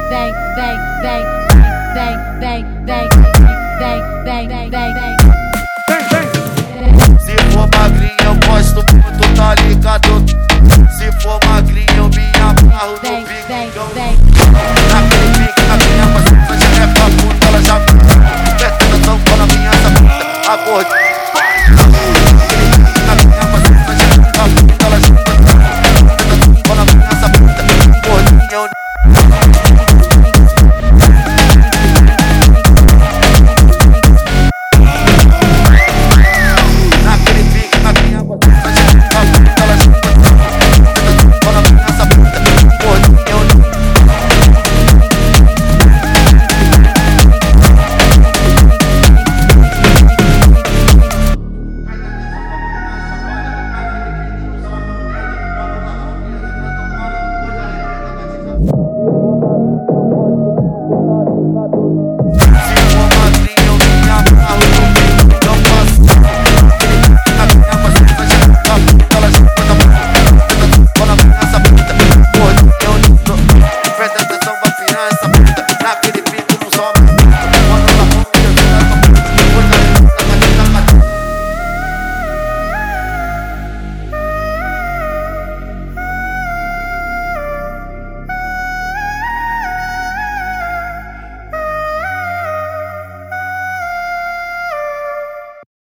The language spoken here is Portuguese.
Se for magrinha eu gosto muito, tá ligado? Se for magrinha eu me amarro no picão. Naquele pique, na minha paciência já é pra puta, ela já presta atenção quando a minha saputa acorde. Na minha paciência já é pra puta, ela já presta atenção quando a minha saputa acorde.